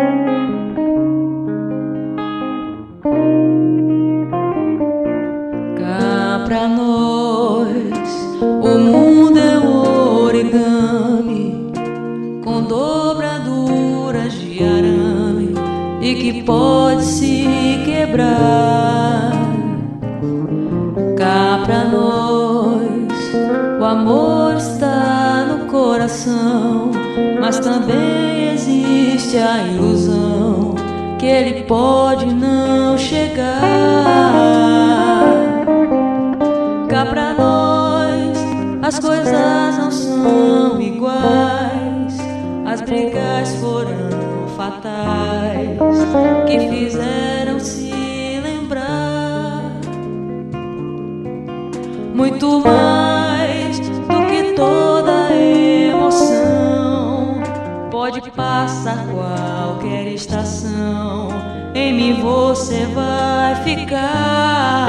Cá pra nós o mundo é um origami com dobraduras de arame e que pode se quebrar. Cá pra nós o amor está no coração, mas também existe a ilusão que ele pode não chegar. Cá pra nós as coisas não são iguais, as brigas foram fatais que fizeram se lembrar muito mais do que toda emoção. Pode passar qualquer estação, em mim você vai ficar.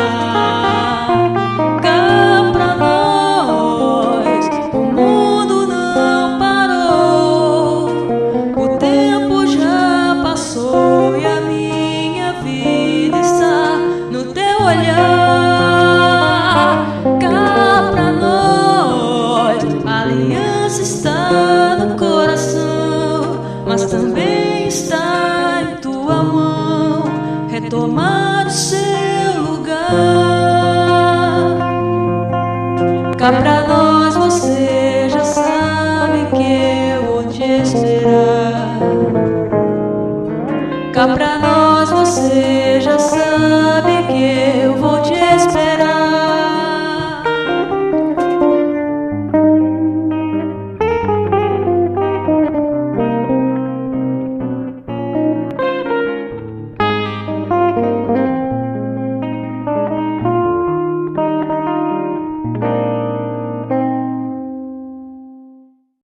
Cá pra nós o mundo não parou, o tempo já passou e a minha vida está no teu olhar. Cá pra nós a aliança está no coração, mas também está em tua mão retomar o seu lugar. Cá pra nós você já sabe que eu vou te esperar. Cá pra nós você